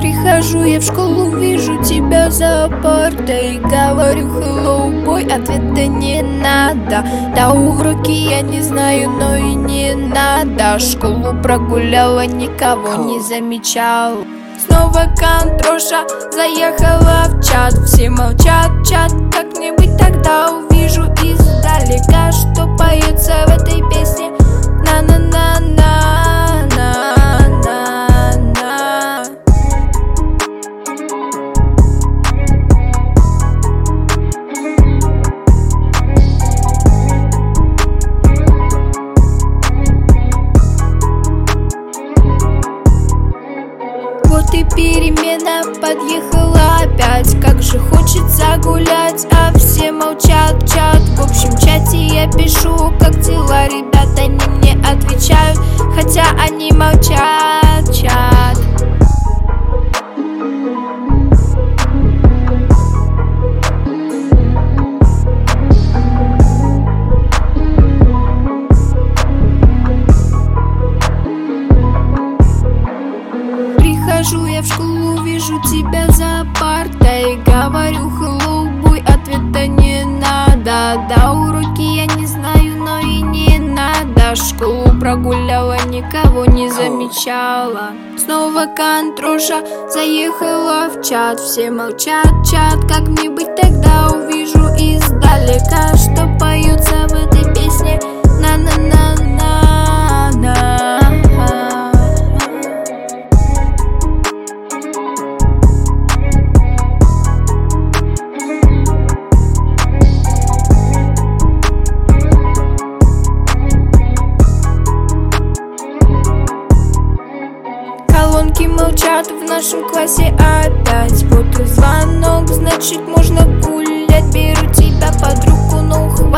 Прихожу я в школу, вижу тебя за партой, говорю hello, boy, ответа не надо. Да, уроки я не знаю, но и не надо. Школу прогуляла, никого не замечал. Снова контроша заехала в чат. Все молчат, чат, как мне быть тогда? Увижу издалека, что поется в этой песне. На-на-на-на-на-на-на. Вот и перемена подъехала опять. Как же хочется гулять, а все молчат, чат. В общем чате я пишу, как дела, ребята, они мне отвечают, хотя они молчат, чат. Прихожу я в школу, вижу тебя за партой, говорю hello, boy, ответа не надо. Да, уроки я не знаю, но и не надо. Школу прогуляла, никого не замечала. Снова контроша заехала в чат. Все молчат, чат, как мне быть тогда? Увижу издалека, что поется в этой песне. На-на-на-на-на. Колонки молчат в нашем классе опять. Вот и звонок, значит можно гулять. Беру тебя под руку, но